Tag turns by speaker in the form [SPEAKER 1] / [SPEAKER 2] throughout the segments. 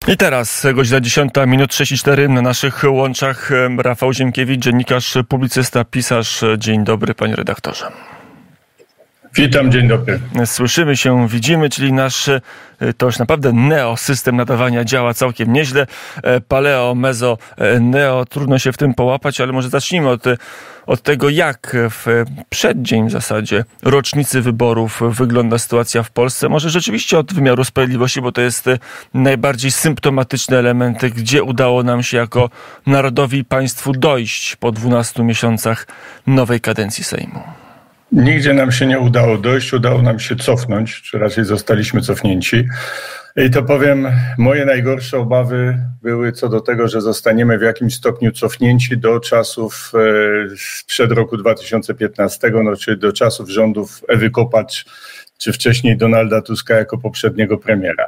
[SPEAKER 1] I teraz godzina 10:34 na naszych łączach. Rafał Ziemkiewicz, dziennikarz, publicysta, pisarz. Dzień dobry, panie redaktorze.
[SPEAKER 2] Witam, dzień dobry.
[SPEAKER 1] Słyszymy się, widzimy, czyli nasz to już naprawdę neosystem nadawania działa całkiem nieźle. Paleo, mezo, neo, trudno się w tym połapać, ale może zacznijmy od tego, jak w przeddzień w zasadzie rocznicy wyborów wygląda sytuacja w Polsce. Może rzeczywiście od wymiaru sprawiedliwości, bo to jest najbardziej symptomatyczny element, gdzie udało nam się jako narodowi i państwu dojść po 12 miesiącach nowej kadencji Sejmu.
[SPEAKER 2] Nigdzie nam się nie udało dojść, udało nam się cofnąć, czy raczej zostaliśmy cofnięci. I to powiem, moje najgorsze obawy były co do tego, że zostaniemy w jakimś stopniu cofnięci do czasów sprzed roku 2015, czy do czasów rządów Ewy Kopacz, czy wcześniej Donalda Tuska jako poprzedniego premiera.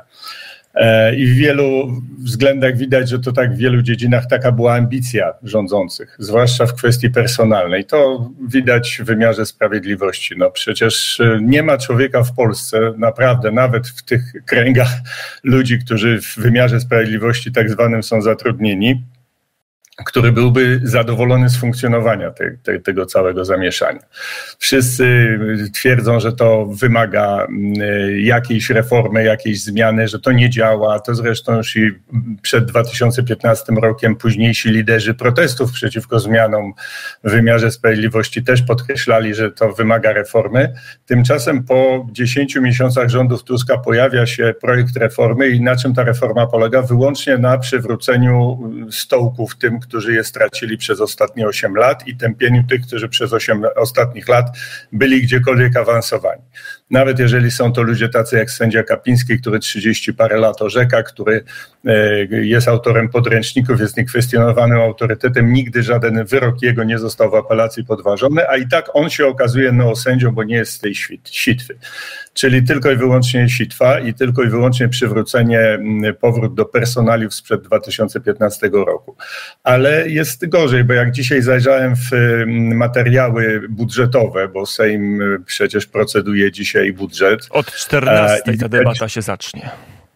[SPEAKER 2] I w wielu względach widać, że to tak w wielu dziedzinach taka była ambicja rządzących, zwłaszcza w kwestii personalnej. To widać w wymiarze sprawiedliwości. No przecież nie ma człowieka w Polsce, naprawdę, nawet w tych kręgach ludzi, którzy w wymiarze sprawiedliwości tak zwanym są zatrudnieni, który byłby zadowolony z funkcjonowania tego całego zamieszania. Wszyscy twierdzą, że to wymaga jakiejś reformy, jakiejś zmiany, że to nie działa. To zresztą już i przed 2015 rokiem późniejsi liderzy protestów przeciwko zmianom w wymiarze sprawiedliwości też podkreślali, że to wymaga reformy. Tymczasem po 10 miesiącach rządów Tuska pojawia się projekt reformy i na czym ta reforma polega? Wyłącznie na przywróceniu stołków tym, którzy je stracili przez ostatnie 8 lat i tępieniu tych, którzy przez 8 ostatnich lat byli gdziekolwiek awansowani. Nawet jeżeli są to ludzie tacy jak sędzia Kapiński, który 30 parę lat orzeka, który jest autorem podręczników, jest niekwestionowanym autorytetem, nigdy żaden wyrok jego nie został w apelacji podważony, a i tak on się okazuje neosędzią, bo nie jest z tej sitwy. Czyli tylko i wyłącznie sitwa i tylko i wyłącznie przywrócenie, powrót do personaliów sprzed 2015 roku. Ale jest gorzej, bo jak dzisiaj zajrzałem w materiały budżetowe, bo Sejm przecież proceduje dzisiaj budżet.
[SPEAKER 1] Od 14 ta debata się zacznie.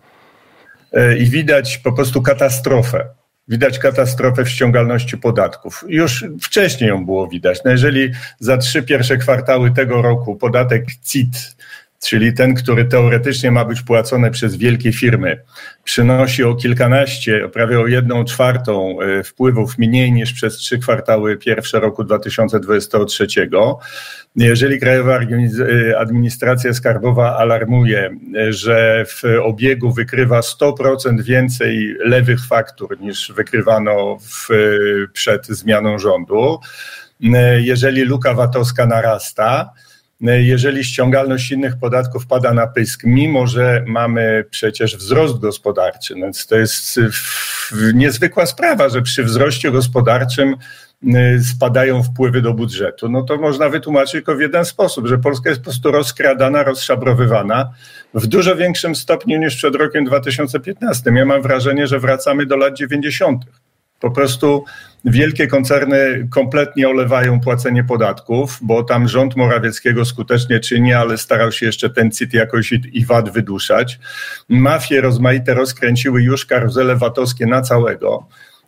[SPEAKER 2] I widać po prostu katastrofę. Widać katastrofę w ściągalności podatków. Już wcześniej ją było widać. No jeżeli za 3 pierwsze kwartały tego roku podatek CIT, czyli ten, który teoretycznie ma być płacony przez wielkie firmy, przynosi o kilkanaście, prawie o 1/4 wpływów mniej niż przez 3 kwartały pierwsze roku 2023. Jeżeli Krajowa Administracja Skarbowa alarmuje, że w obiegu wykrywa 100% więcej lewych faktur niż wykrywano przed zmianą rządu, jeżeli luka VAT-owska narasta, jeżeli ściągalność innych podatków pada na pysk, mimo że mamy przecież wzrost gospodarczy, więc to jest niezwykła sprawa, że przy wzroście gospodarczym spadają wpływy do budżetu. No to można wytłumaczyć tylko w jeden sposób, że Polska jest po prostu rozkradana, rozszabrowywana w dużo większym stopniu niż przed rokiem 2015. Ja mam wrażenie, że wracamy do lat 90. Po prostu wielkie koncerny kompletnie olewają płacenie podatków, bo tam rząd Morawieckiego skutecznie czyni, ale starał się jeszcze ten CIT jakoś i VAT wyduszać. Mafie rozmaite rozkręciły już karuzele VAT-owskie na całego.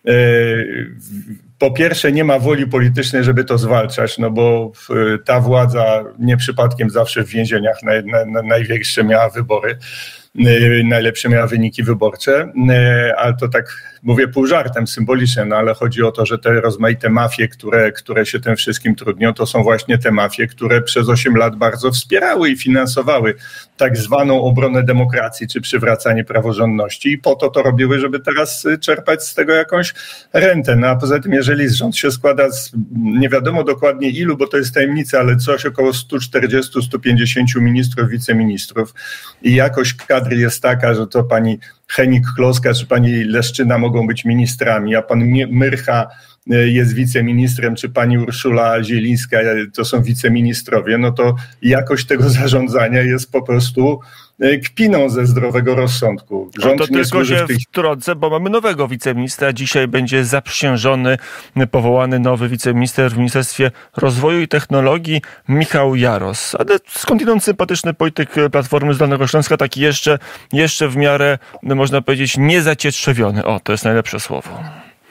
[SPEAKER 2] Po pierwsze nie ma woli politycznej, żeby to zwalczać, no bo ta władza nie przypadkiem zawsze w więzieniach największe miała wybory, najlepsze miała wyniki wyborcze, ale to tak mówię pół żartem, symbolicznie, no ale chodzi o to, że te rozmaite mafie, które się tym wszystkim trudnią, to są właśnie te mafie, które przez 8 lat bardzo wspierały i finansowały tak zwaną obronę demokracji czy przywracanie praworządności i po to robiły, żeby teraz czerpać z tego jakąś rentę. No a poza tym, jeżeli rząd się składa z nie wiadomo dokładnie ilu, bo to jest tajemnica, ale coś około 140-150 ministrów, wiceministrów i jakość kadry jest taka, że to pani Henik-Kloska czy pani Leszczyna mogą być ministrami, a pan Myrcha jest wiceministrem, czy pani Urszula Zielińska to są wiceministrowie, no to jakość tego zarządzania jest po prostu kpiną ze zdrowego rozsądku.
[SPEAKER 1] Rząd to nie tylko się wtrącę, bo mamy nowego wiceministra. Dzisiaj będzie zaprzysiężony, powołany nowy wiceminister w Ministerstwie Rozwoju i Technologii, Michał Jaros. Ale skądinąd sympatyczny polityk Platformy z Dolnego Śląska, taki jeszcze w miarę, można powiedzieć, niezacietrzewiony. O, to jest najlepsze słowo.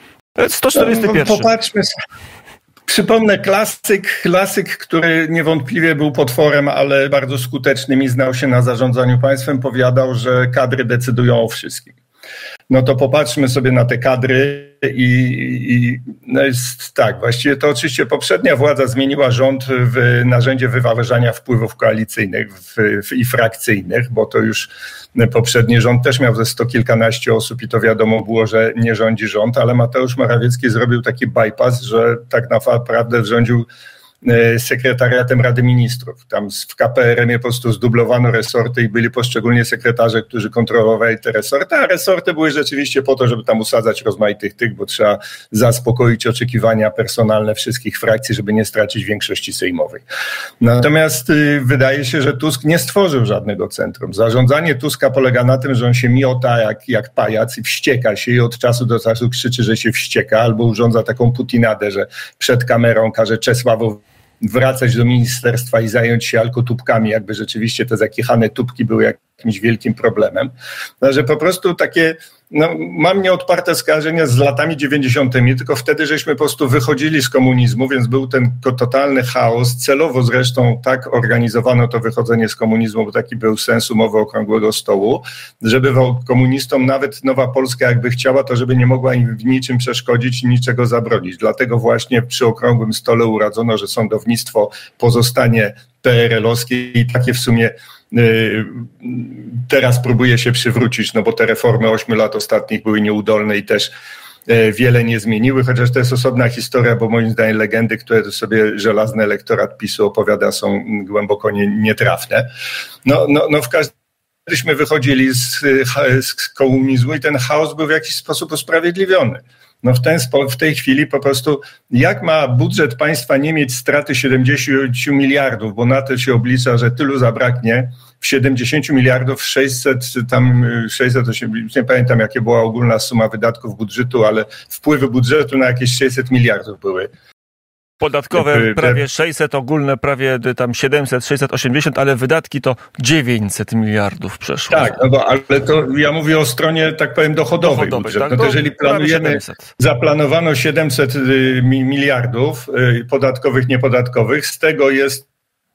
[SPEAKER 1] 141.
[SPEAKER 2] No, popatrzmy. Przypomnę, klasyk, który niewątpliwie był potworem, ale bardzo skutecznym i znał się na zarządzaniu państwem, powiadał, że kadry decydują o wszystkim. No to popatrzmy sobie na te kadry i no jest tak, właściwie to oczywiście poprzednia władza zmieniła rząd w narzędzie wyważania wpływów koalicyjnych i frakcyjnych, bo to już poprzedni rząd też miał ze 100 kilkanaście osób i to wiadomo było, że nie rządzi rząd, ale Mateusz Morawiecki zrobił taki bypass, że tak naprawdę rządził sekretariatem Rady Ministrów. Tam w KPRM-ie po prostu zdublowano resorty i byli poszczególni sekretarze, którzy kontrolowali te resorty, a resorty były rzeczywiście po to, żeby tam usadzać rozmaitych bo trzeba zaspokoić oczekiwania personalne wszystkich frakcji, żeby nie stracić większości sejmowej. Natomiast wydaje się, że Tusk nie stworzył żadnego centrum. Zarządzanie Tuska polega na tym, że on się miota jak pajac i wścieka się i od czasu do czasu krzyczy, że się wścieka, albo urządza taką putinadę, że przed kamerą każe Czesławowi wracać do ministerstwa i zająć się alkotubkami, jakby rzeczywiście te zakichane tubki były jakimś wielkim problemem. No, że po prostu takie, mam nieodparte skojarzenia z latami 90., tylko wtedy żeśmy po prostu wychodzili z komunizmu, więc był ten totalny chaos. Celowo zresztą tak organizowano to wychodzenie z komunizmu, bo taki był sens umowy okrągłego stołu, żeby komunistom nawet Nowa Polska jakby chciała, to żeby nie mogła im w niczym przeszkodzić i niczego zabronić. Dlatego właśnie przy okrągłym stole uradzono, że sądownictwo pozostanie PRL-owskie i takie w sumie teraz próbuje się przywrócić, no bo te reformy 8 lat ostatnich były nieudolne i też wiele nie zmieniły, chociaż to jest osobna historia, bo moim zdaniem legendy, które to sobie żelazny elektorat PiS-u opowiada, są głęboko nietrafne. No w każdym razie wychodzili z komunizmu i ten chaos był w jakiś sposób usprawiedliwiony. No w tej chwili po prostu jak ma budżet państwa nie mieć straty 70 miliardów, bo na to się oblicza, że tylu zabraknie, w 70 miliardów 680, nie pamiętam jakie była ogólna suma wydatków budżetu, ale wpływy budżetu na jakieś 600 miliardów były.
[SPEAKER 1] Podatkowe prawie 600, ogólne prawie tam 700, 680, ale wydatki to 900 miliardów przeszło. Tak,
[SPEAKER 2] ale to ja mówię o stronie, tak powiem, dochodowej budżetu. Tak, no to jeżeli planujemy, zaplanowano 700 miliardów podatkowych, niepodatkowych, z tego jest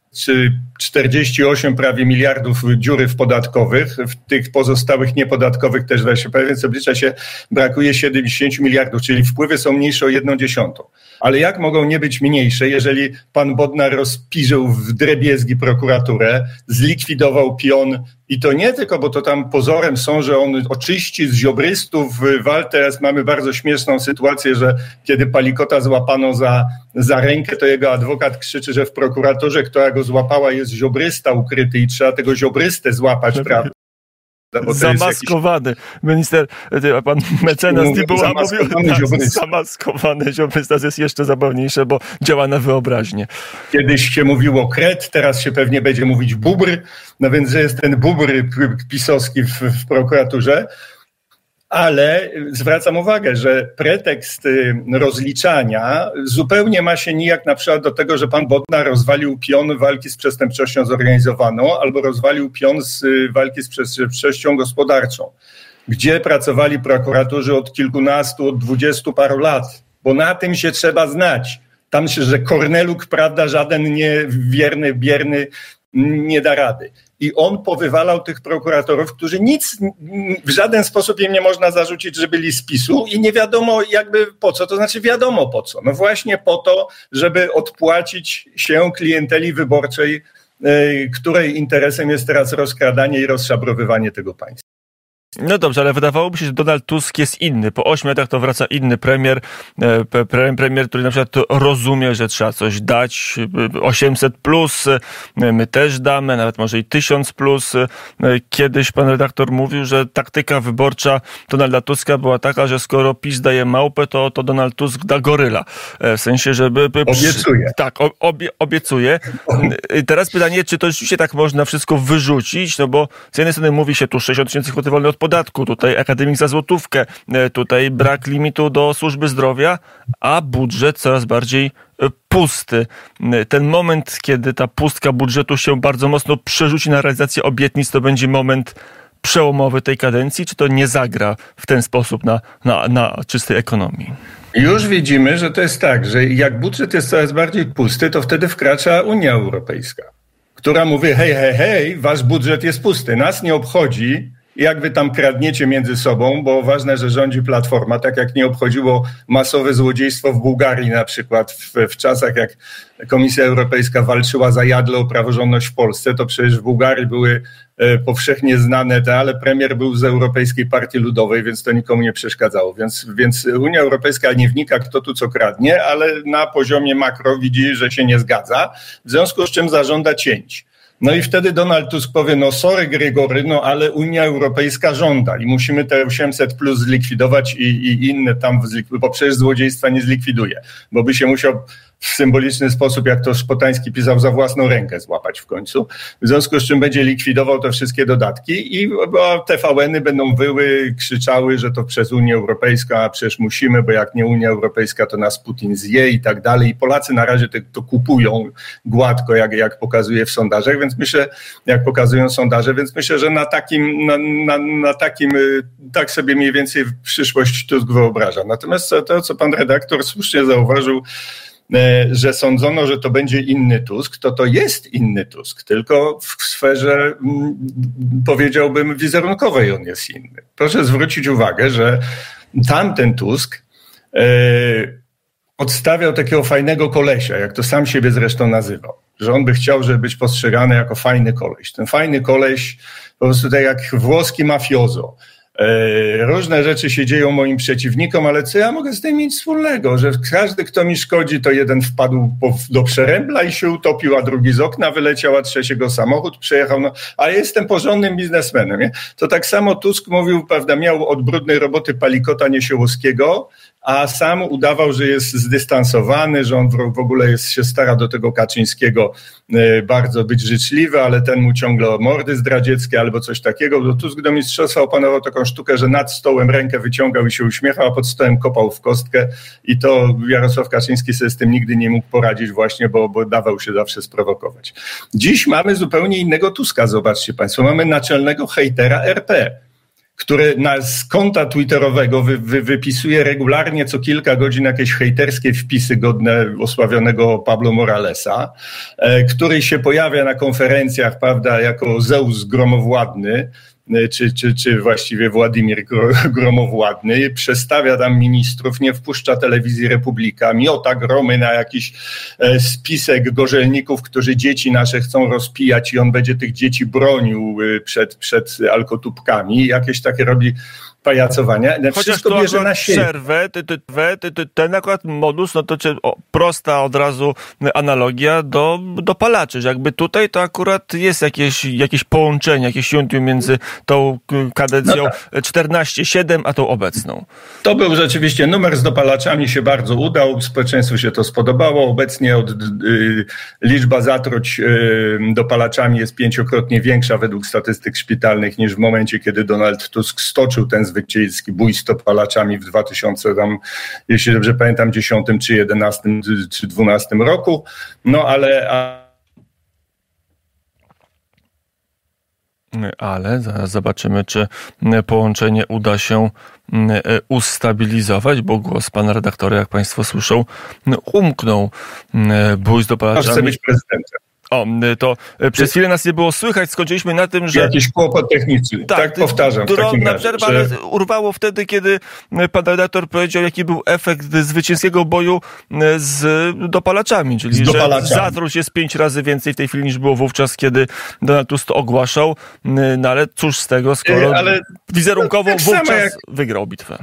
[SPEAKER 2] 48 prawie miliardów dziury w podatkowych, w tych pozostałych niepodatkowych też weź więc oblicza się, brakuje 70 miliardów, czyli wpływy są mniejsze o 1/10. Ale jak mogą nie być mniejsze, jeżeli pan Bodnar rozpiżył w drobiazgi prokuraturę, zlikwidował pion i to nie tylko, bo to tam pozorem są, że on oczyści z ziobrystów teraz mamy bardzo śmieszną sytuację, że kiedy Palikota złapano za rękę, to jego adwokat krzyczy, że w prokuraturze, która go złapała, jest ziobrysta ukryty i trzeba tego ziobrystę złapać, prawda?
[SPEAKER 1] Zamaskowany. Minister, pan mecenas Dibuła mówił, zamaskowany ziobrysta jest jeszcze zabawniejsze, bo działa na wyobraźnię.
[SPEAKER 2] Kiedyś się mówiło kret, teraz się pewnie będzie mówić bubr, no więc że jest ten bubr pisowski w prokuraturze. Ale zwracam uwagę, że pretekst rozliczania zupełnie ma się nijak na przykład do tego, że pan Bodnar rozwalił pion walki z przestępczością zorganizowaną albo rozwalił pion z walki z przestępczością gospodarczą, gdzie pracowali prokuratorzy od kilkunastu, od 20 paru lat, bo na tym się trzeba znać. Tam się, że Korneluk, prawda, żaden bierny nie da rady. I on powywalał tych prokuratorów, którzy w żaden sposób im nie można zarzucić, że byli z PiS-u i nie wiadomo jakby po co, to znaczy wiadomo po co. No właśnie po to, żeby odpłacić się klienteli wyborczej, której interesem jest teraz rozkradanie i rozszabrowywanie tego państwa.
[SPEAKER 1] No dobrze, ale wydawałoby się, że Donald Tusk jest inny. Po 8 latach to wraca inny premier, który na przykład rozumie, że trzeba coś dać. 800 plus, my też damy, nawet może i 1000 plus. Kiedyś pan redaktor mówił, że taktyka wyborcza Donalda Tuska była taka, że skoro PiS daje małpę, to Donald Tusk da goryla. W sensie, żeby...
[SPEAKER 2] Obiecuje.
[SPEAKER 1] Tak, obiecuje. Teraz pytanie, czy to rzeczywiście tak można wszystko wyrzucić, no bo z jednej strony mówi się tu 60 000 złotych wolne od podatku, tutaj akademik za złotówkę, tutaj brak limitu do służby zdrowia, a budżet coraz bardziej pusty. Ten moment, kiedy ta pustka budżetu się bardzo mocno przerzuci na realizację obietnic, to będzie moment przełomowy tej kadencji, czy to nie zagra w ten sposób na czystej ekonomii?
[SPEAKER 2] Już widzimy, że to jest tak, że jak budżet jest coraz bardziej pusty, to wtedy wkracza Unia Europejska, która mówi, hej, wasz budżet jest pusty, nas nie obchodzi, jak wy tam kradniecie między sobą, bo ważne, że rządzi Platforma, tak jak nie obchodziło masowe złodziejstwo w Bułgarii na przykład w czasach, jak Komisja Europejska walczyła za jadle o praworządność w Polsce, to przecież w Bułgarii były powszechnie znane ale premier był z Europejskiej Partii Ludowej, więc to nikomu nie przeszkadzało. Więc Unia Europejska nie wnika, kto tu co kradnie, ale na poziomie makro widzi, że się nie zgadza, w związku z czym zażąda cięć. No i wtedy Donald Tusk powie, sorry Gregory, ale Unia Europejska żąda i musimy te 800 plus zlikwidować i inne tam, bo przecież złodziejstwa nie zlikwiduje, bo by się musiał w symboliczny sposób, jak to Szpotański pisał, za własną rękę złapać w końcu. W związku z czym będzie likwidował te wszystkie dodatki i TVN-y będą wyły, krzyczały, że to przez Unię Europejską, a przecież musimy, bo jak nie Unia Europejska, to nas Putin zje i tak dalej. I Polacy na razie to kupują gładko, jak pokazuje w sondażach, więc myślę, jak pokazują sondaże, więc myślę, że na takim tak sobie mniej więcej przyszłość Tusk wyobraża. Natomiast to, co pan redaktor słusznie zauważył, że sądzono, że to będzie inny Tusk, to jest inny Tusk, tylko w sferze, powiedziałbym, wizerunkowej on jest inny. Proszę zwrócić uwagę, że tamten Tusk odstawiał takiego fajnego kolesia, jak to sam siebie zresztą nazywał, że on by chciał, żeby być postrzegany jako fajny koleś. Ten fajny koleś po prostu tak jak włoski mafiozo. Różne rzeczy się dzieją moim przeciwnikom, ale co ja mogę z tym mieć wspólnego? Że każdy, kto mi szkodzi, to jeden wpadł do przerębla i się utopił, a drugi z okna wyleciał, a trzeciego samochód przejechał. A ja jestem porządnym biznesmenem. Nie? To tak samo Tusk mówił, prawda, miał od brudnej roboty Palikota Niesiołowskiego, a sam udawał, że jest zdystansowany, że on w ogóle się stara do tego Kaczyńskiego bardzo być życzliwy, ale ten mu ciągle o mordy zdradzieckie albo coś takiego. Bo Tusk do mistrzostwa opanował taką sztukę, że nad stołem rękę wyciągał i się uśmiechał, a pod stołem kopał w kostkę i to Jarosław Kaczyński sobie z tym nigdy nie mógł poradzić właśnie, bo dawał się zawsze sprowokować. Dziś mamy zupełnie innego Tuska, zobaczcie państwo. Mamy naczelnego hejtera RP, który z konta twitterowego wypisuje regularnie co kilka godzin jakieś hejterskie wpisy godne osławionego Pablo Moralesa, który się pojawia na konferencjach, prawda, jako Zeus gromowładny, czy właściwie Władimir Gromowładny, przestawia tam ministrów, nie wpuszcza telewizji Republika, miota gromy na jakiś spisek gorzelników, którzy dzieci nasze chcą rozpijać i on będzie tych dzieci bronił przed alkotubkami. Jakieś takie robi pajacowania.
[SPEAKER 1] Chociaż to bierze na przerwę, ten akurat modus, to prosta od razu analogia do palaczy, że jakby tutaj to akurat jest jakieś połączenie, jakieś juntium między tą kadencją 14-7 a tą obecną. To
[SPEAKER 2] był rzeczywiście numer z dopalaczami, się bardzo udał, społeczeństwu się to spodobało. Obecnie liczba zatruć dopalaczami jest 5-krotnie większa według statystyk szpitalnych niż w momencie, kiedy Donald Tusk stoczył ten zwycięski bój z dopalaczami w 2000, jeśli dobrze pamiętam, 10 czy 11 czy 12 roku.
[SPEAKER 1] Ale zaraz zobaczymy, czy połączenie uda się ustabilizować, bo głos pana redaktora, jak państwo słyszą, umknął. Bój z dopalaczami.
[SPEAKER 2] Chce być prezydentem.
[SPEAKER 1] To przez chwilę nas nie było słychać, skończyliśmy na tym, że...
[SPEAKER 2] Jakiś kłopot techniczny, tak powtarzam.
[SPEAKER 1] Drobna przerwa, ale urwało wtedy, kiedy pan redaktor powiedział, jaki był efekt zwycięskiego boju z dopalaczami, czyli że zatruć jest 5 razy więcej w tej chwili niż było wówczas, kiedy Donald Tusk to ogłaszał, no ale cóż z tego, skoro wizerunkowo tak wówczas wygrał bitwę.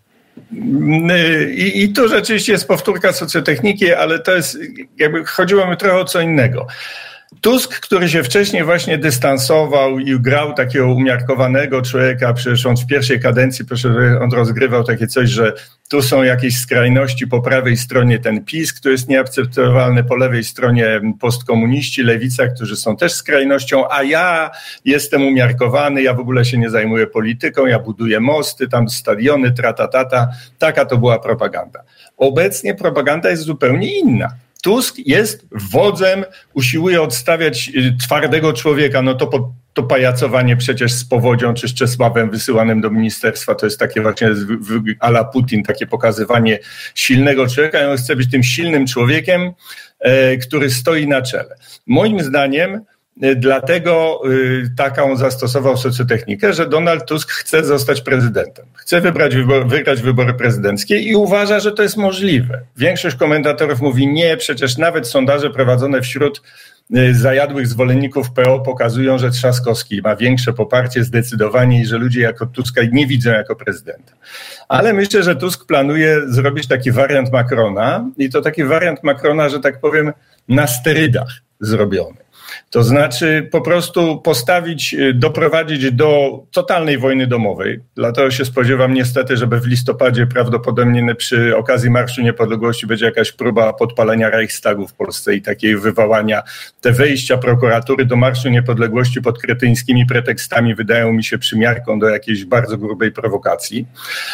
[SPEAKER 2] I tu rzeczywiście jest powtórka socjotechniki, ale to jest, jakby chodziło mi trochę o co innego. Tusk, który się wcześniej właśnie dystansował i grał takiego umiarkowanego człowieka, przecież on w pierwszej kadencji on rozgrywał takie coś, że tu są jakieś skrajności po prawej stronie ten PiS, który jest nieakceptowalny, po lewej stronie postkomuniści, lewica, którzy są też skrajnością, a ja jestem umiarkowany, ja w ogóle się nie zajmuję polityką, ja buduję mosty, tam stadiony, tratatata. Taka to była propaganda. Obecnie propaganda jest zupełnie inna. Tusk jest wodzem, usiłuje odstawiać twardego człowieka, no to pajacowanie przecież z Powodzią czy z Czesławem wysyłanym do ministerstwa, to jest takie właśnie a la Putin, takie pokazywanie silnego człowieka. On chce być tym silnym człowiekiem, który stoi na czele. Moim zdaniem dlatego taką zastosował socjotechnikę, że Donald Tusk chce zostać prezydentem. Chce wygrać wybory prezydenckie i uważa, że to jest możliwe. Większość komentatorów mówi nie, przecież nawet sondaże prowadzone wśród zajadłych zwolenników PO pokazują, że Trzaskowski ma większe poparcie zdecydowanie i że ludzie jako Tuska nie widzą jako prezydenta. Ale myślę, że Tusk planuje zrobić taki wariant Macrona i to taki wariant Macrona, że tak powiem, na sterydach zrobiony. To znaczy po prostu doprowadzić do totalnej wojny domowej. Dlatego się spodziewam niestety, żeby w listopadzie prawdopodobnie przy okazji Marszu Niepodległości będzie jakaś próba podpalenia Reichstagu w Polsce i takiej wywołania. Te wejścia prokuratury do Marszu Niepodległości pod kretyńskimi pretekstami wydają mi się przymiarką do jakiejś bardzo grubej prowokacji.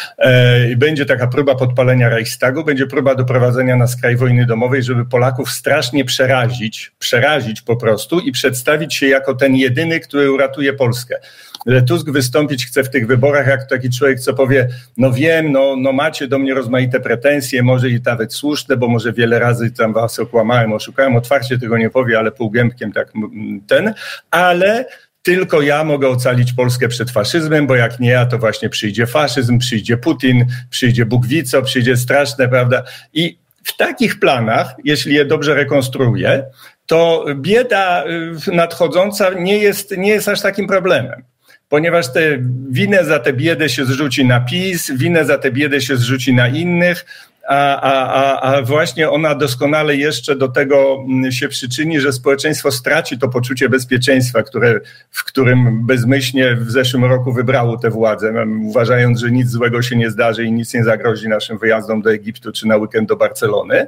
[SPEAKER 2] I będzie taka próba podpalenia Reichstagu, będzie próba doprowadzenia na skraj wojny domowej, żeby Polaków strasznie przerazić po prostu i przedstawić się jako ten jedyny, który uratuje Polskę. Tusk wystąpić chce w tych wyborach jak taki człowiek, co powie, no wiem, no macie do mnie rozmaite pretensje, może i nawet słuszne, bo może wiele razy tam was okłamałem, oszukałem, otwarcie tego nie powie, ale półgębkiem tak ale tylko ja mogę ocalić Polskę przed faszyzmem, bo jak nie ja, to właśnie przyjdzie faszyzm, przyjdzie Putin, przyjdzie Bóg wie co, przyjdzie straszne, prawda? I w takich planach, jeśli je dobrze rekonstruuję, to bieda nadchodząca nie jest aż takim problemem. Ponieważ winę za tę biedę się zrzuci na PiS, winę za tę biedę się zrzuci na innych, a właśnie ona doskonale jeszcze do tego się przyczyni, że społeczeństwo straci to poczucie bezpieczeństwa, w którym bezmyślnie w zeszłym roku wybrało tę władzę, uważając, że nic złego się nie zdarzy i nic nie zagrozi naszym wyjazdom do Egiptu czy na weekend do Barcelony.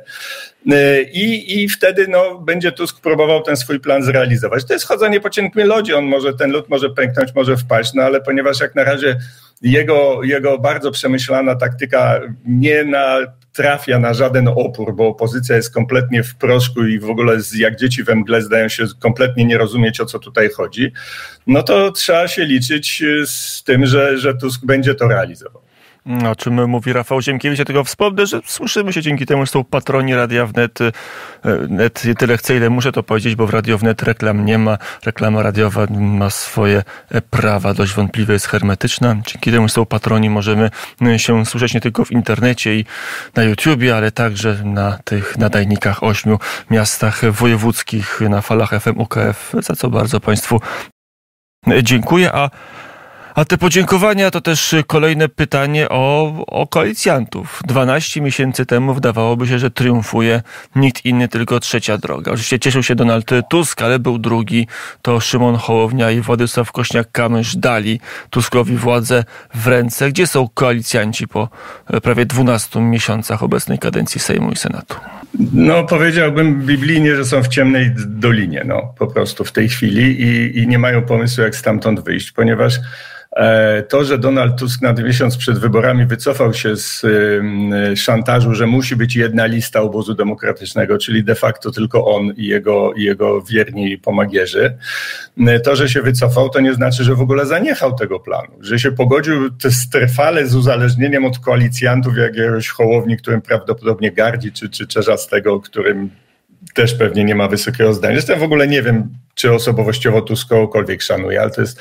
[SPEAKER 2] I wtedy będzie Tusk próbował ten swój plan zrealizować. To jest chodzenie po cienkim lodzie, ten lód może pęknąć, może wpaść, ale ponieważ jak na razie jego bardzo przemyślana taktyka nie trafia na żaden opór, bo opozycja jest kompletnie w proszku i w ogóle jak dzieci we mgle zdają się kompletnie nie rozumieć, o co tutaj chodzi, no to trzeba się liczyć z tym, że Tusk będzie to realizował.
[SPEAKER 1] O czym mówi Rafał Ziemkiewicz, ja tylko wspomnę, że słyszymy się dzięki temu, że są patroni Radia Wnet. Tyle chcę, ile muszę to powiedzieć, bo w Radio Wnet reklam nie ma. Reklama radiowa ma swoje prawa, dość wątpliwe, jest hermetyczna. Dzięki temu, że są patroni, możemy się słyszeć nie tylko w internecie i na YouTubie, ale także na tych nadajnikach 8 miastach wojewódzkich, na falach FM UKF, za co bardzo Państwu dziękuję. A te podziękowania to też kolejne pytanie o koalicjantów. 12 miesięcy temu wydawałoby się, że triumfuje nikt inny, tylko trzecia droga. Oczywiście cieszył się Donald Tusk, ale był drugi. To Szymon Hołownia i Władysław Kosiniak-Kamysz dali Tuskowi władzę w ręce. Gdzie są koalicjanci po prawie 12 miesiącach obecnej kadencji Sejmu i Senatu?
[SPEAKER 2] Powiedziałbym biblijnie, że są w ciemnej dolinie, po prostu w tej chwili i nie mają pomysłu, jak stamtąd wyjść, ponieważ to, że Donald Tusk na miesiąc przed wyborami wycofał się z szantażu, że musi być jedna lista obozu demokratycznego, czyli de facto tylko on i jego wierni pomagierzy, to, że się wycofał, to nie znaczy, że w ogóle zaniechał tego planu, że się pogodził trwale z uzależnieniem od koalicjantów jakiegoś Hołowni, którym prawdopodobnie gardzi, czy Czerzastego, którym też pewnie nie ma wysokiego zdania. Zresztą w ogóle nie wiem, czy osobowościowo Tusk kogokolwiek szanuje, ale to jest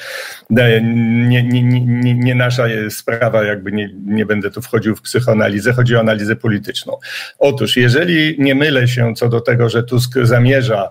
[SPEAKER 2] nie nasza sprawa, jakby nie będę tu wchodził w psychoanalizę, chodzi o analizę polityczną. Otóż, jeżeli nie mylę się co do tego, że Tusk zamierza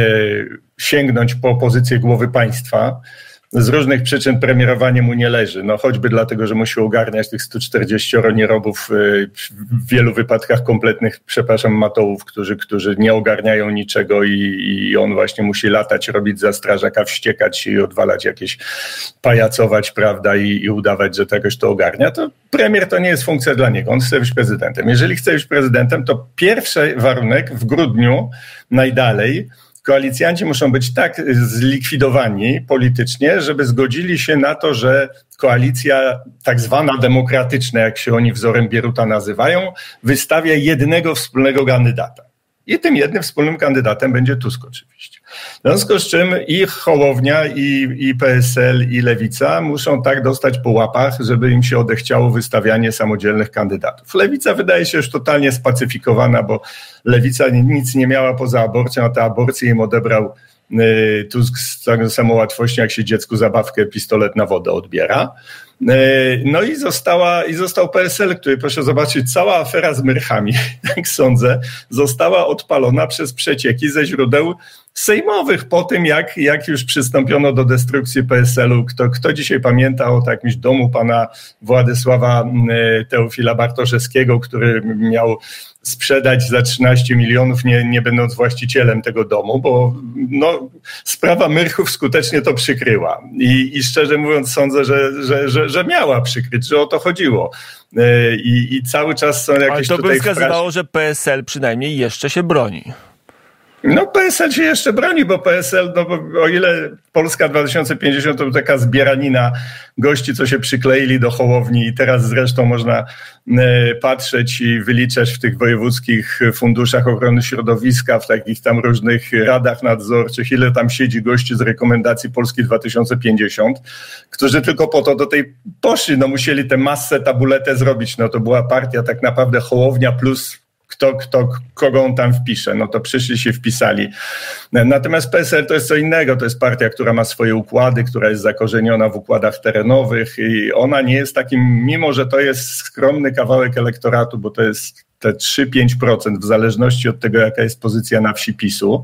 [SPEAKER 2] sięgnąć po pozycję głowy państwa, z różnych przyczyn premierowanie mu nie leży. No choćby dlatego, że musi ogarniać tych 140 nierobów, w wielu wypadkach kompletnych, matołów, którzy nie ogarniają niczego i on właśnie musi latać, robić za strażaka, wściekać i odwalać jakieś, pajacować, prawda, i udawać, że to jakoś to ogarnia. To premier to nie jest funkcja dla niego, on chce być prezydentem. Jeżeli chce być prezydentem, to pierwszy warunek w grudniu najdalej koalicjanci muszą być tak zlikwidowani politycznie, żeby zgodzili się na to, że koalicja tak zwana demokratyczna, jak się oni wzorem Bieruta nazywają, wystawia jednego wspólnego kandydata. I tym jednym wspólnym kandydatem będzie Tusk oczywiście. W związku z czym i Hołownia, i PSL, i Lewica muszą tak dostać po łapach, żeby im się odechciało wystawianie samodzielnych kandydatów. Lewica wydaje się już totalnie spacyfikowana, bo Lewica nic nie miała poza aborcją, a tę aborcję im odebrał Tusk z taką samą łatwością, jak się dziecku zabawkę, pistolet na wodę odbiera. No i został PSL, który, proszę zobaczyć, cała afera z Myrchami, tak sądzę, została odpalona przez przecieki ze źródeł sejmowych po tym, jak już przystąpiono do destrukcji PSL-u. Kto dzisiaj pamięta o jakimś domu pana Władysława Teofila Bartoszewskiego, który miał sprzedać za 13 milionów, nie będąc właścicielem tego domu, bo sprawa Myrchów skutecznie to przykryła. I szczerze mówiąc sądzę, że miała przykryć, że o to chodziło. I cały czas są jakieś
[SPEAKER 1] tutaj... Ale to by wskazywało, że PSL przynajmniej jeszcze się broni.
[SPEAKER 2] No PSL się jeszcze broni, bo PSL, bo o ile Polska 2050 to taka zbieranina gości, co się przykleili do Hołowni i teraz zresztą można patrzeć i wyliczać w tych wojewódzkich funduszach ochrony środowiska, w takich tam różnych radach nadzorczych, ile tam siedzi gości z rekomendacji Polski 2050, którzy tylko po to do tej poszli, musieli tę masę, tabuletę zrobić. To była partia tak naprawdę Hołownia plus kogo on tam wpisze, to przyszli się wpisali. Natomiast PSL to jest co innego, to jest partia, która ma swoje układy, która jest zakorzeniona w układach terenowych i ona nie jest takim, mimo że to jest skromny kawałek elektoratu, bo to jest te 3-5% w zależności od tego, jaka jest pozycja na wsi PiS-u,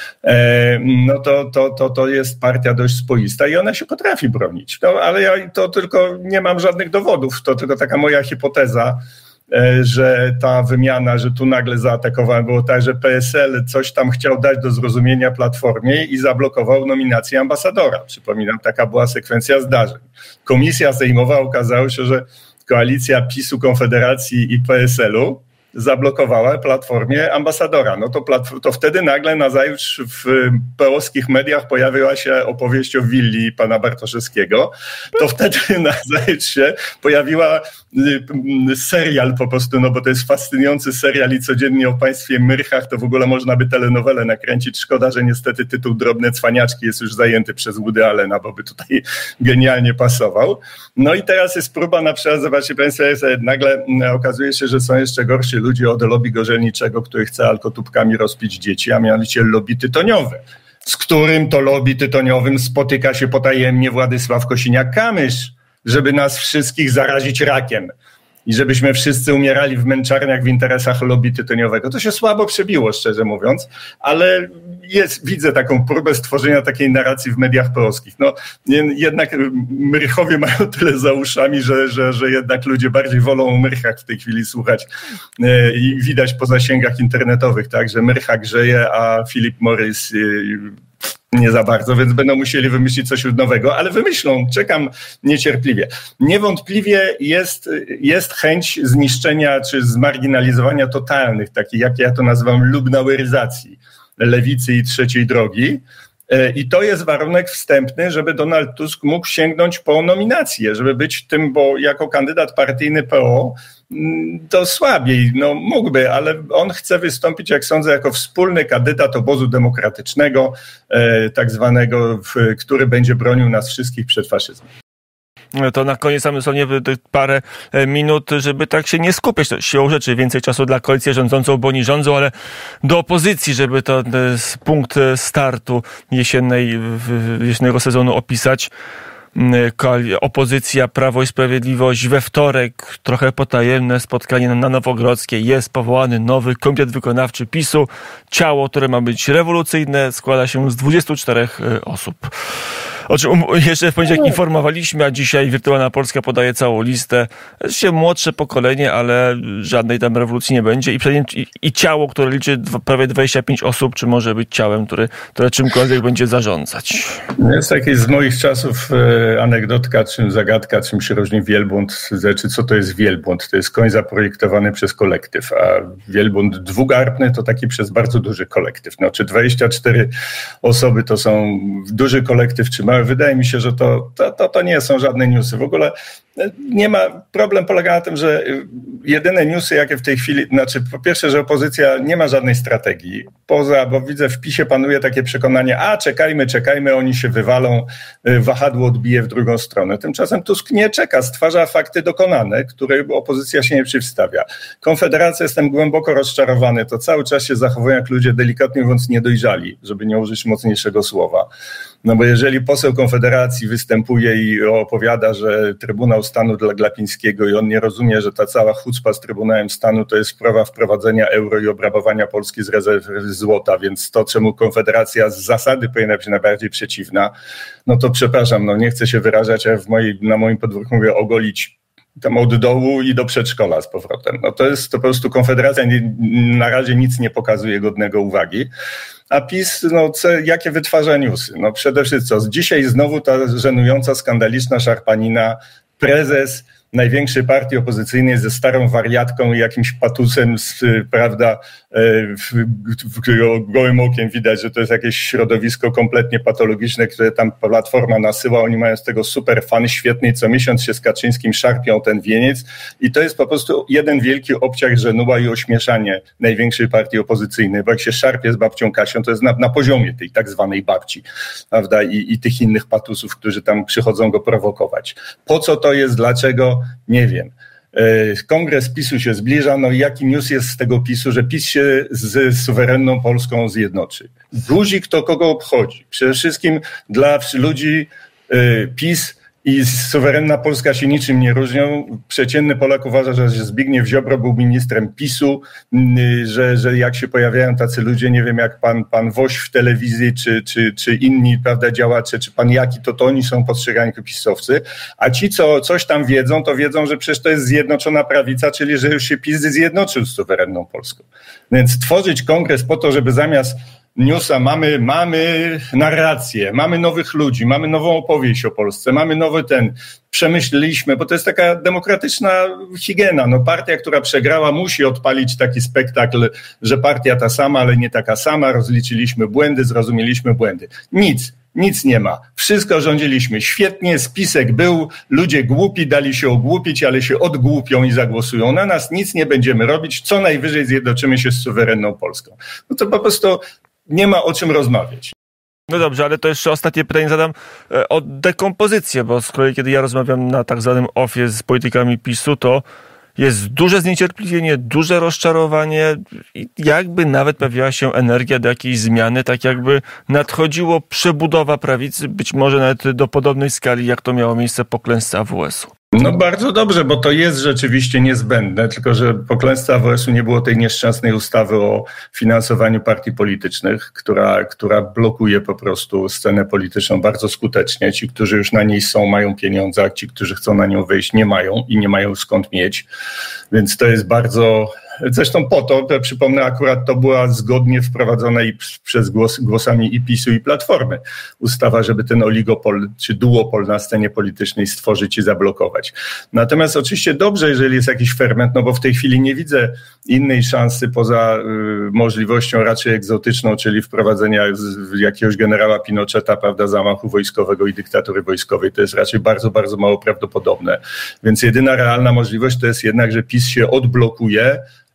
[SPEAKER 2] to jest partia dość spoista i ona się potrafi bronić. Ale ja to tylko nie mam żadnych dowodów, to tylko taka moja hipoteza, że ta wymiana, że tu nagle zaatakowałem, było tak, że PSL coś tam chciał dać do zrozumienia Platformie i zablokował nominację ambasadora. Przypominam, taka była sekwencja zdarzeń. Komisja sejmowa, okazało się, że koalicja PiS-u, Konfederacji i PSL-u zablokowała Platformie ambasadora. To wtedy nagle nazajutrz w peowskich mediach pojawiła się opowieść o willi pana Bartoszewskiego. To wtedy nazajutrz się pojawiła serial po prostu, bo to jest fascynujący serial i codziennie o państwie Myrchach, to w ogóle można by telenowelę nakręcić. Szkoda, że niestety tytuł Drobne Cwaniaczki jest już zajęty przez Woody Allena, bo by tutaj genialnie pasował. I teraz jest próba na przykład, zobaczcie państwo, nagle okazuje się, że są jeszcze gorsi ludzie od lobby gorzelniczego, który chce alkotubkami rozpić dzieci, a mianowicie lobby tytoniowe, z którym to lobby tytoniowym spotyka się potajemnie Władysław Kosiniak-Kamysz, żeby nas wszystkich zarazić rakiem i żebyśmy wszyscy umierali w męczarniach w interesach lobby tytoniowego. To się słabo przebiło, szczerze mówiąc, ale widzę taką próbę stworzenia takiej narracji w mediach polskich. Jednak Myrchowie mają tyle za uszami, że jednak ludzie bardziej wolą o Myrchach w tej chwili słuchać i widać po zasięgach internetowych, tak, że Myrcha grzeje, a Philip Morris nie za bardzo, więc będą musieli wymyślić coś nowego, ale wymyślą, czekam niecierpliwie. Niewątpliwie jest chęć zniszczenia czy zmarginalizowania totalnych, takich jak ja to nazywam lubnaueryzacji lewicy i trzeciej drogi. I to jest warunek wstępny, żeby Donald Tusk mógł sięgnąć po nominację, żeby być tym, bo jako kandydat partyjny PO to słabiej, mógłby, ale on chce wystąpić, jak sądzę, jako wspólny kandydat obozu demokratycznego, tak zwanego, który będzie bronił nas wszystkich przed faszyzmem.
[SPEAKER 1] to na koniec mamy sobie parę minut, żeby tak się nie skupiać siłą rzeczy. Więcej czasu dla koalicji rządzącą, bo oni rządzą, ale do opozycji, żeby to punkt startu jesiennego sezonu opisać. Opozycja, Prawo i Sprawiedliwość we wtorek, trochę potajemne spotkanie na Nowogrodzkiej. Jest powołany nowy komitet wykonawczy PiS-u. Ciało, które ma być rewolucyjne, składa się z 24 osób. O czym jeszcze w poniedziałek informowaliśmy, a dzisiaj Wirtualna Polska podaje całą listę. Młodsze pokolenie, ale żadnej tam rewolucji nie będzie. I ciało, które liczy prawie 25 osób, czy może być ciałem, które czymkolwiek będzie zarządzać.
[SPEAKER 2] Jest taki z moich czasów anegdotka, czym zagadka, czym się różni wielbłąd. Znaczy, co to jest wielbłąd? To jest koń zaprojektowany przez kolektyw, a wielbłąd dwugarbny to taki przez bardzo duży kolektyw. No, czy 24 osoby to są duży kolektyw, czy mały? Wydaje mi się, że to nie są żadne newsy. W ogóle nie ma, problem polega na tym, że jedyne newsy, jakie w tej chwili, znaczy po pierwsze, że opozycja nie ma żadnej strategii, bo widzę w PiS-ie panuje takie przekonanie, czekajmy, oni się wywalą, wahadło odbije w drugą stronę. Tymczasem Tusk nie czeka, stwarza fakty dokonane, które opozycja się nie przeciwstawia. Konfederacja, jestem głęboko rozczarowany, to cały czas się zachowują jak ludzie delikatnie mówiąc niedojrzali, żeby nie użyć mocniejszego słowa. No bo jeżeli poseł Konfederacji występuje i opowiada, że Trybunał Stanu dla Glapińskiego i on nie rozumie, że ta cała chucpa z Trybunałem Stanu to jest sprawa wprowadzenia euro i obrabowania Polski z rezerw złota, więc to, czemu Konfederacja z zasady powinna być najbardziej przeciwna, no to przepraszam, nie chcę się wyrażać, a na moim podwórku mówię ogolić tam od dołu i do przedszkola z powrotem. No to jest to po prostu Konfederacja na razie nic nie pokazuje godnego uwagi. A PiS, jakie wytwarza newsy? No przede wszystkim dzisiaj znowu ta żenująca, skandaliczna szarpanina, prezes największej partii opozycyjnej ze starą wariatką i jakimś patusem, prawda, gołym okiem widać, że to jest jakieś środowisko kompletnie patologiczne, które tam Platforma nasyła, oni mają z tego super fan świetny i co miesiąc się z Kaczyńskim szarpią ten wieniec i to jest po prostu jeden wielki obciach żenuła i ośmieszanie największej partii opozycyjnej, bo jak się szarpie z babcią Kasią, to jest na poziomie tej tak zwanej babci, prawda, i tych innych patusów, którzy tam przychodzą go prowokować. Po co to jest, dlaczego? Nie wiem. Kongres PiS-u się zbliża, i jaki news jest z tego PiS-u, że PiS się z suwerenną Polską zjednoczy. Guzik to kogo obchodzi? Przede wszystkim dla ludzi PiS i suwerenna Polska się niczym nie różnią. Przeciętny Polak uważa, że Zbigniew Ziobro był ministrem PiS-u, że jak się pojawiają tacy ludzie, nie wiem jak pan Woś w telewizji, czy inni, prawda, działacze, czy pan Jaki, to oni są postrzegani jako pisowcy, a ci, co coś tam wiedzą, to wiedzą, że przecież to jest Zjednoczona Prawica, czyli że już się PiS zjednoczył z suwerenną Polską. Więc tworzyć kongres po to, żeby zamiast newsa mamy narrację, mamy nowych ludzi, mamy nową opowieść o Polsce, mamy nowy przemyśleliśmy, bo to jest taka demokratyczna higiena. Partia, która przegrała, musi odpalić taki spektakl, że partia ta sama, ale nie taka sama, rozliczyliśmy błędy, zrozumieliśmy błędy. Nic nie ma. Wszystko rządziliśmy świetnie, spisek był, ludzie głupi, dali się ogłupić, ale się odgłupią i zagłosują na nas, nic nie będziemy robić, co najwyżej zjednoczymy się z suwerenną Polską. To po prostu nie ma o czym rozmawiać.
[SPEAKER 1] No dobrze, ale to jeszcze ostatnie pytanie zadam o dekompozycję, bo z kolei kiedy ja rozmawiam na tak zwanym offie z politykami PiS-u, to jest duże zniecierpliwienie, duże rozczarowanie i jakby nawet pojawiła się energia do jakiejś zmiany, tak jakby nadchodziło przebudowa prawicy, być może nawet do podobnej skali, jak to miało miejsce po klęsce AWS-u.
[SPEAKER 2] Bardzo dobrze, bo to jest rzeczywiście niezbędne, tylko że po klęsce AWS-u nie było tej nieszczęsnej ustawy o finansowaniu partii politycznych, która blokuje po prostu scenę polityczną bardzo skutecznie. Ci, którzy już na niej są, mają pieniądze, a ci, którzy chcą na nią wejść, nie mają i nie mają skąd mieć. Więc to jest bardzo... Zresztą po to, przypomnę, akurat to była zgodnie wprowadzona i przez głosami i PiS-u i Platformy ustawa, żeby ten oligopol czy duopol na scenie politycznej stworzyć i zablokować. Natomiast oczywiście dobrze, jeżeli jest jakiś ferment, bo w tej chwili nie widzę innej szansy poza możliwością raczej egzotyczną, czyli wprowadzenia jakiegoś generała Pinocheta, prawda, zamachu wojskowego i dyktatury wojskowej. To jest raczej bardzo, bardzo mało prawdopodobne. Więc jedyna realna możliwość to jest jednak, że PiS się odblokuje,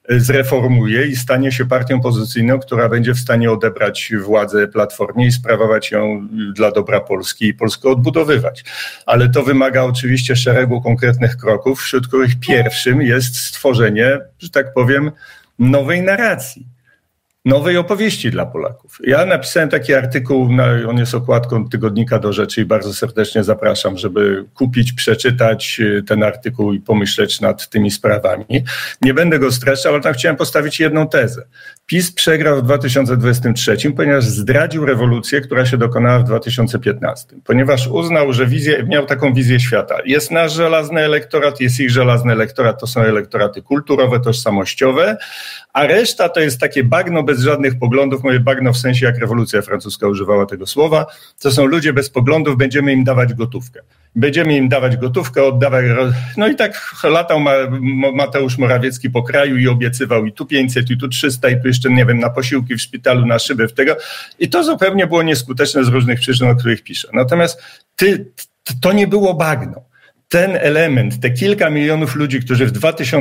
[SPEAKER 2] zreformuje i stanie się partią opozycyjną, która będzie w stanie odebrać władzę Platformie i sprawować ją dla dobra Polski i Polskę odbudowywać. Ale to wymaga oczywiście szeregu konkretnych kroków, wśród których pierwszym jest stworzenie, że tak powiem, nowej narracji. Nowej opowieści dla Polaków. Ja napisałem taki artykuł, on jest okładką tygodnika Do Rzeczy i bardzo serdecznie zapraszam, żeby kupić, przeczytać ten artykuł i pomyśleć nad tymi sprawami. Nie będę go streszczał, ale tam chciałem postawić jedną tezę. PiS przegrał w 2023, ponieważ zdradził rewolucję, która się dokonała w 2015. Ponieważ uznał, że miał taką wizję świata. Jest nasz żelazny elektorat, jest ich żelazny elektorat, to są elektoraty kulturowe, tożsamościowe, a reszta to jest takie bagno bez żadnych poglądów, moje bagno w sensie jak rewolucja francuska używała tego słowa, to są ludzie bez poglądów, będziemy im dawać gotówkę. Będziemy im dawać gotówkę, oddawać. No i tak latał Mateusz Morawiecki po kraju i obiecywał i tu 500, i tu 300, i tu jeszcze, nie wiem, na posiłki w szpitalu, na szyby w tego. I to zupełnie było nieskuteczne z różnych przyczyn, o których piszę. Natomiast to nie było bagno. Ten element, te kilka milionów ludzi, którzy w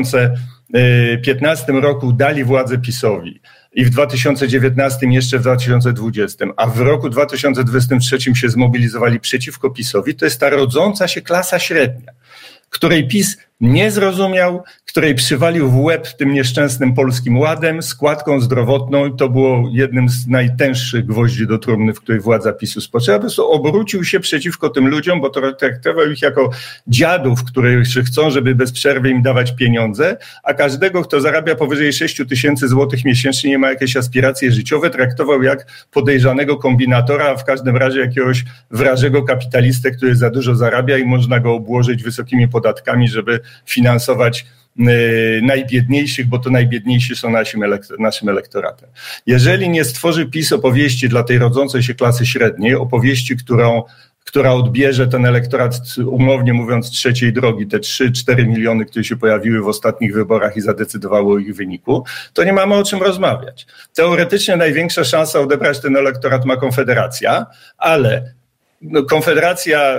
[SPEAKER 2] 2015 roku dali władzę PiS-owi i w 2019 jeszcze w 2020, a w roku 2023 się zmobilizowali przeciwko PiS-owi, to jest ta rodząca się klasa średnia, której PiS nie zrozumiał, której przywalił w łeb tym nieszczęsnym Polskim Ładem, składką zdrowotną i to było jednym z najtęższych gwoździ do trumny, w której władza PiS-u spoczęła. Po prostu obrócił się przeciwko tym ludziom, bo to traktował ich jako dziadów, którzy chcą, żeby bez przerwy im dawać pieniądze, a każdego, kto zarabia powyżej 6 000 złotych miesięcznie, nie ma jakieś aspiracje życiowe, traktował jak podejrzanego kombinatora, a w każdym razie jakiegoś wrażego kapitalistę, który za dużo zarabia i można go obłożyć wysokimi podatkami, żeby finansować najbiedniejszych, bo to najbiedniejsi są naszym elektoratem. Jeżeli nie stworzy PiS opowieści dla tej rodzącej się klasy średniej, opowieści, która odbierze ten elektorat, umownie mówiąc, trzeciej drogi, te 3-4 miliony, które się pojawiły w ostatnich wyborach i zadecydowały o ich wyniku, to nie mamy o czym rozmawiać. Teoretycznie największa szansa odebrać ten elektorat ma Konfederacja, ale Konfederacja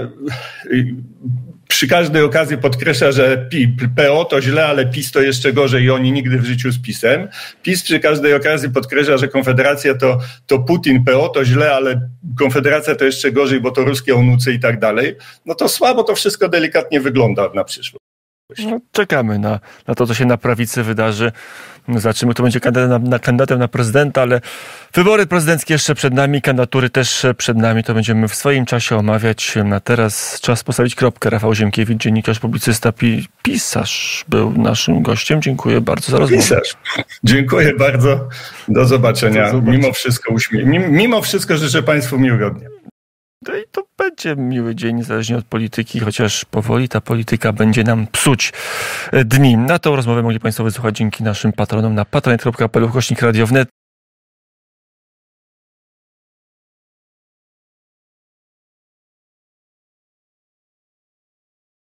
[SPEAKER 2] przy każdej okazji podkreśla, że PO to źle, ale PiS to jeszcze gorzej i oni nigdy w życiu z PiS-em. PiS przy każdej okazji podkreśla, że Konfederacja to Putin, PO to źle, ale Konfederacja to jeszcze gorzej, bo to ruskie onuce i tak dalej. No to słabo to wszystko delikatnie wygląda na przyszłość.
[SPEAKER 1] No, czekamy na to, co się na prawicy wydarzy. Zobaczymy, kto będzie kandydatem na prezydenta, ale wybory prezydenckie jeszcze przed nami, kandydatury też przed nami. To będziemy w swoim czasie omawiać. Na teraz czas postawić kropkę. Rafał Ziemkiewicz, dziennikarz, publicysta, pisarz był naszym gościem. Dziękuję bardzo za rozmowę.
[SPEAKER 2] Pisarz. Dziękuję bardzo. Do zobaczenia. Mimo wszystko życzę Państwu miłego dnia.
[SPEAKER 1] No i to będzie miły dzień, niezależnie od polityki, chociaż powoli ta polityka będzie nam psuć dni. Na tą rozmowę mogli Państwo wysłuchać dzięki naszym patronom na patronite.pl/radio wnet.